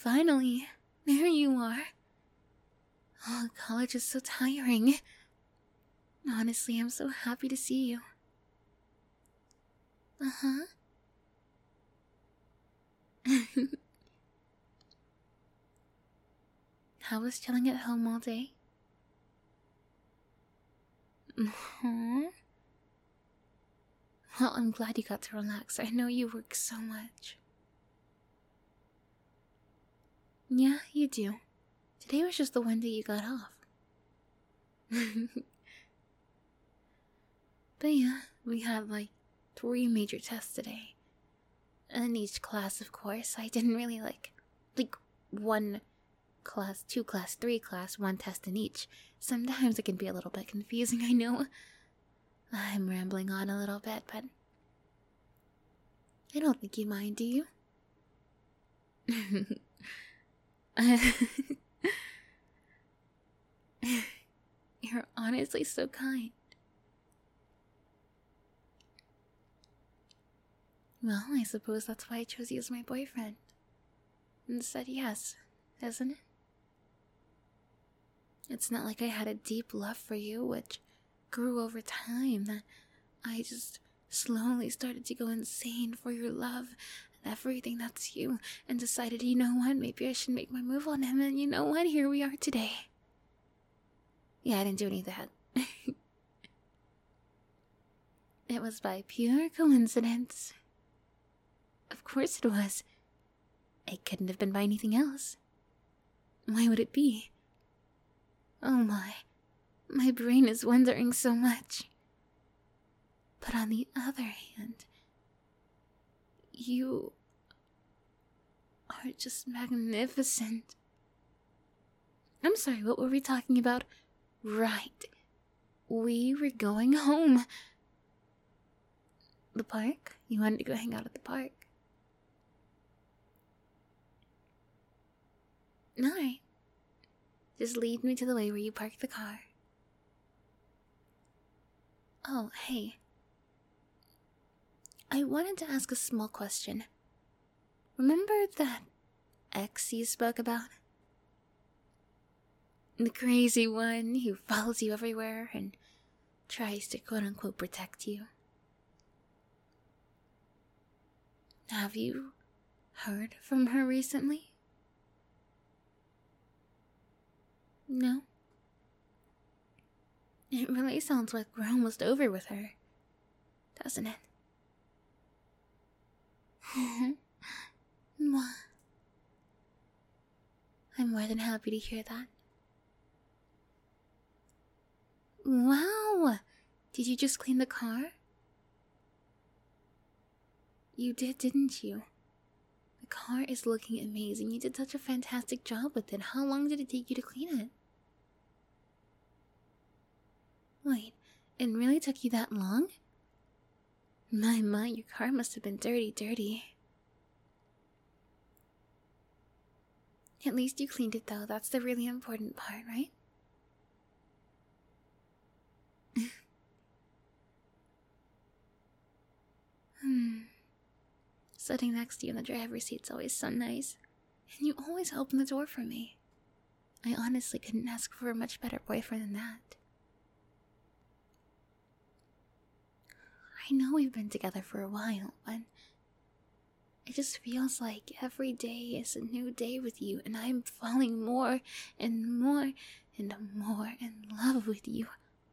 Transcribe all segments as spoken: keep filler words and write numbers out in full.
finally, there you are. Oh, college is so tiring. Honestly, I'm so happy to see you. Uh-huh. How was chilling at home all day? Uh-huh. Well, I'm glad you got to relax. I know you work so much. Yeah, you do. Today was just the one day you got off. But yeah, we had like three major tests today. And each class, of course, I didn't really like, like, one class, two class, three class, one test in each. Sometimes it can be a little bit confusing, I know. I'm rambling on a little bit, but I don't think you mind, do you? You're honestly so kind. Well, I suppose that's why I chose you as my boyfriend. And said yes, isn't it? It's not like I had a deep love for you, which grew over time, that I just slowly started to go insane for your love and everything that's you, and decided, you know what, maybe I should make my move on him, and you know what, here we are today. Yeah, I didn't do any of that. It was by pure coincidence. Of course it was. It couldn't have been by anything else. Why would it be? Oh my, my brain is wondering so much. But on the other hand, you are just magnificent. I'm sorry, what were we talking about? Right. We were going home. The park? You wanted to go hang out at the park. Alright. Just lead me to the way where you parked the car. Oh, hey. I wanted to ask a small question. Remember that ex you spoke about? The crazy one who follows you everywhere and tries to quote-unquote protect you. Have you heard from her recently? No? It really sounds like we're almost over with her, doesn't it? Mwah. I'm more than happy to hear that. Wow! Did you just clean the car? You did, didn't you? The car is looking amazing. You did such a fantastic job with it. How long did it take you to clean it? Wait, it really took you that long? My, my, your car must have been dirty, dirty. At least you cleaned it though, that's the really important part, right? Hmm. Sitting next to you in the driver's seat's always so nice. And you always open the door for me. I honestly couldn't ask for a much better boyfriend than that. I know we've been together for a while, but it just feels like every day is a new day with you, and I'm falling more and more and more in love with you.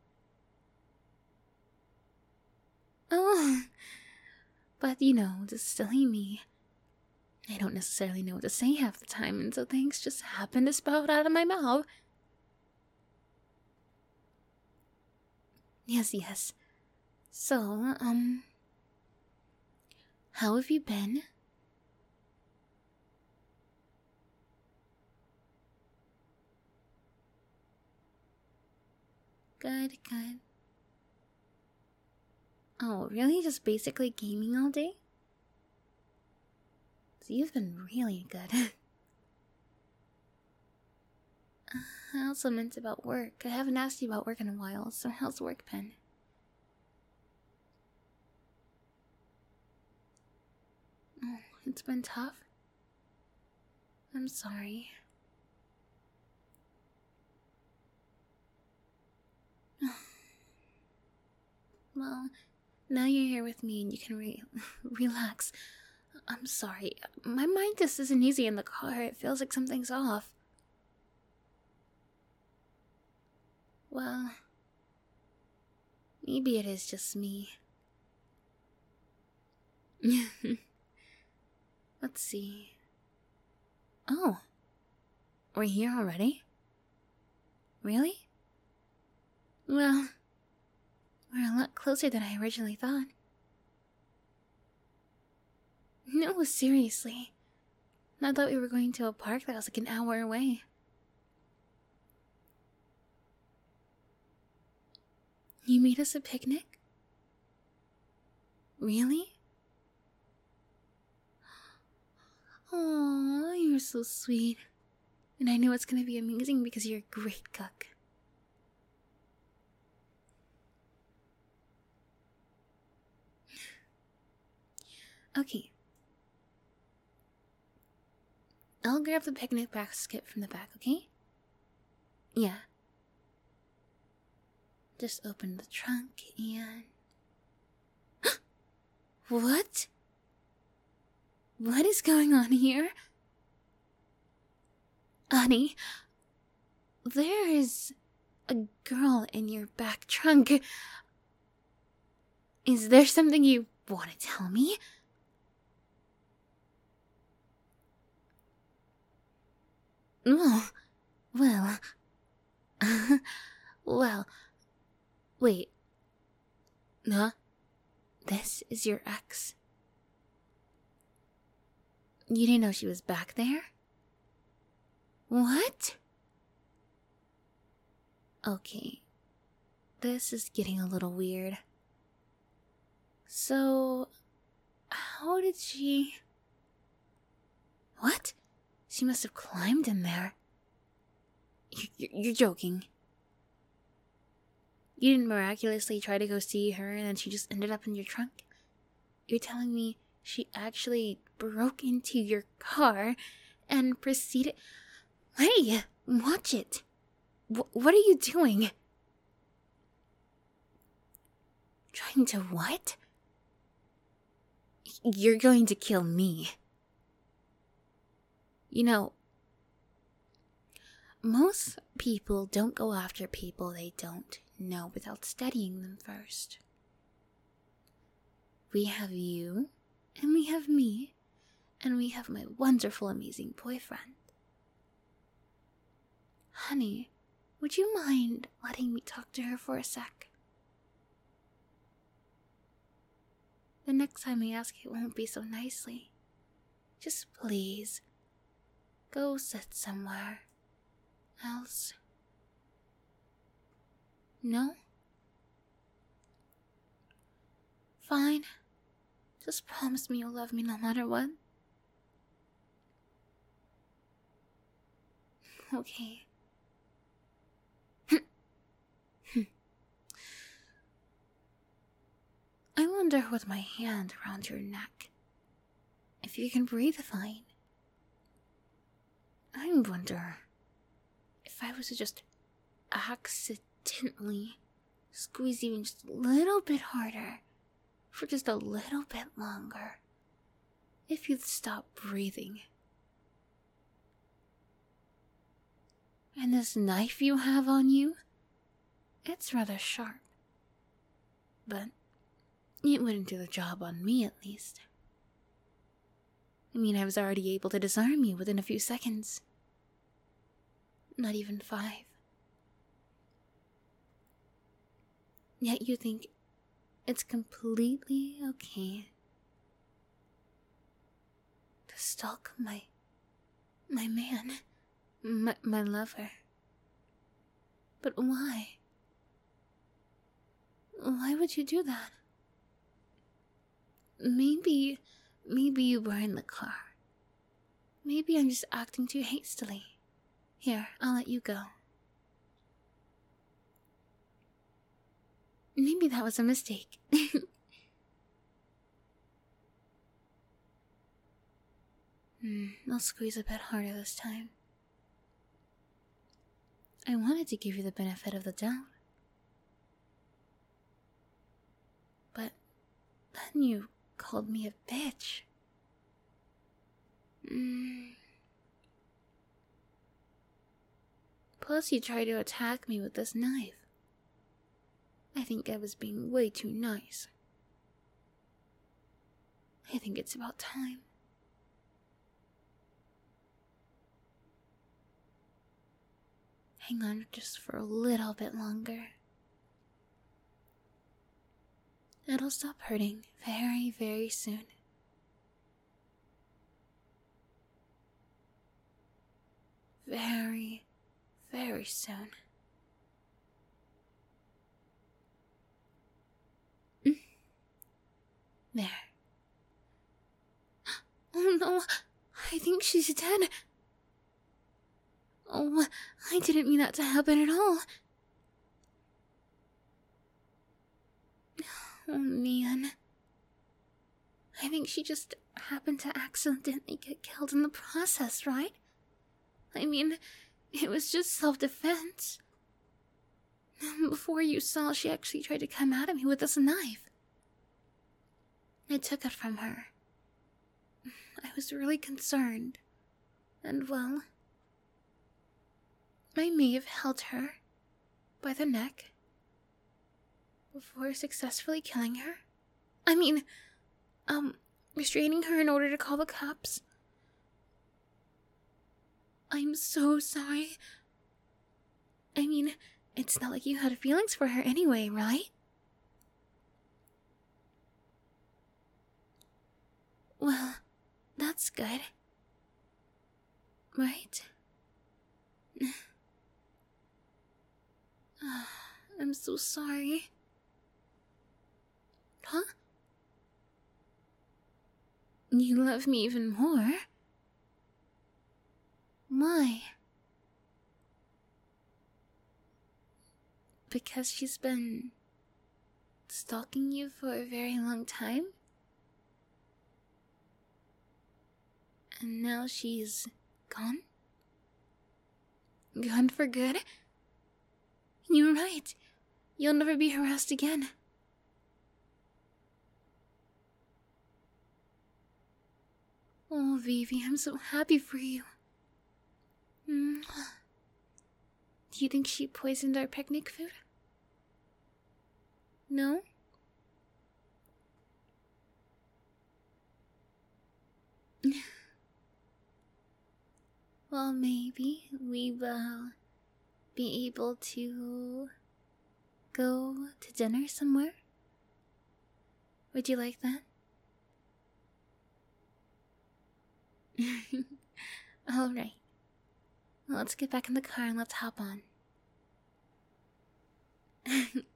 Oh, but you know, just silly me. I don't necessarily know what to say half the time, and so things just happen to spout out of my mouth. Yes, yes. So, um, how have you been? Good, good. Oh, really? Just basically gaming all day? So you've been really good. I also meant about work. I haven't asked you about work in a while, so how's work been? Oh, it's been tough? I'm I'm sorry. Well, now you're here with me and you can re relax. I'm sorry. My mind just isn't easy in the car. It feels like something's off. Well, maybe it is just me. Let's see. Oh, we're here already? Really? Well, we're a lot closer than I originally thought. No, seriously. I thought we were going to a park that was like an hour away. You made us a picnic? Really? Oh, you're so sweet. And I know it's gonna be amazing because you're a great cook. Okay. I'll grab the picnic basket from the back, okay? Yeah. Just open the trunk and... What? What is going on here? Honey, there is a girl in your back trunk. Is there something you want to tell me? Oh, well... well... Wait. Huh? This is your ex? You didn't know she was back there? What? Okay. This is getting a little weird. So... how did she... What? She must have climbed in there. You're, you're joking. You didn't miraculously try to go see her and then she just ended up in your trunk? You're telling me she actually broke into your car and proceeded... Hey, watch it. W- what are you doing? Trying to what? You're going to kill me. You know, most people don't go after people they don't know without studying them first. We have you, and we have me, and we have my wonderful, amazing boyfriend. Honey, would you mind letting me talk to her for a sec? The next time I ask, it won't be so nicely. Just please, go sit somewhere else. No? Fine. Just promise me you'll love me no matter what. Okay. I wonder with my hand around your neck if you can breathe fine. I wonder if I was to just accidentally squeeze even just a little bit harder for just a little bit longer, if you'd stop breathing. And this knife you have on you, it's rather sharp, but it wouldn't do the job on me, at least. I mean, I was already able to disarm you within a few seconds. Not even five. Yet you think it's completely okay to stalk my... my man, my, my lover. But why? Why would you do that? Maybe, maybe you were in the car. Maybe I'm just acting too hastily. Here, I'll let you go. Maybe that was a mistake. Hmm, I'll squeeze a bit harder this time. I wanted to give you the benefit of the doubt. But then you called me a bitch. Mm. Plus, you tried to attack me with this knife. I think I was being way too nice. I think it's about time. Hang on just for a little bit longer. It'll stop hurting very, very soon. Very, very soon. Mm. There. Oh no, I think she's dead. Oh, I didn't mean that to happen at all. Oh man. I think she just happened to accidentally get killed in the process, right? I mean, it was just self-defense. Before you saw, she actually tried to come at me with this knife. I took it from her. I was really concerned. And well, I may have held her by the neck before successfully killing her. I mean, um, restraining her in order to call the cops. I'm so sorry. I mean, it's not like you had feelings for her anyway, right? Well, that's good. Right? I'm so sorry. Huh? You love me even more? Why? Because she's been stalking you for a very long time? And now she's gone? Gone for good? You're right. You'll never be harassed again. Oh, Vivi, I'm so happy for you. Mm. Do you think she poisoned our picnic food? No? Well, maybe we will be able to go to dinner somewhere. Would you like that? Alright. Well, let's get back in the car and let's hop on.